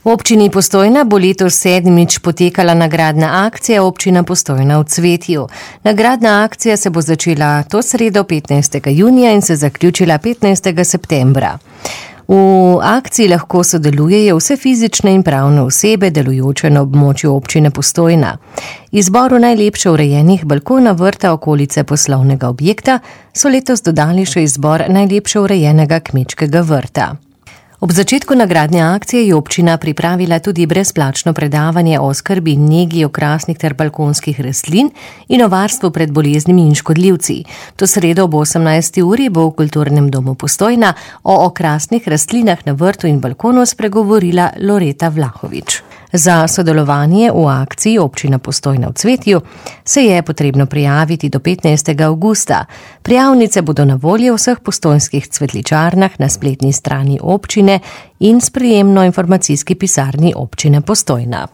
V občini Postojna bo letos 7. potekala nagradna akcija Občina Postojna v cvetju. Nagradna akcija se bo začela to sredo 15. junija in se zaključila 15. septembra. V akciji lahko sodelujejo vse fizične in pravne osebe, delujoče na območju občine Postojna. Izboru najlepše urejenih balkona vrta okolice poslovnega objekta so letos dodali še izbor najlepše urejenega kmečkega vrta. Ob začetku nagradne akcije je občina pripravila tudi brezplačno predavanje o skrbi in negi okrasnih ter balkonskih rastlin in o varstvu pred boleznimi in škodljivci. To sredo ob 18. uri bo v Kulturnem domu Postojna o okrasnih rastlinah na vrtu in balkonu spregovorila Loreta Vlahovič. Za sodelovanje v akciji Občina Postojna v cvetju se je potrebno prijaviti do 15. avgusta. Prijavnice bodo na voljo v vseh postojnskih cvetličarnah na spletni strani občine in sprejemno-informacijski pisarni občine Postojna.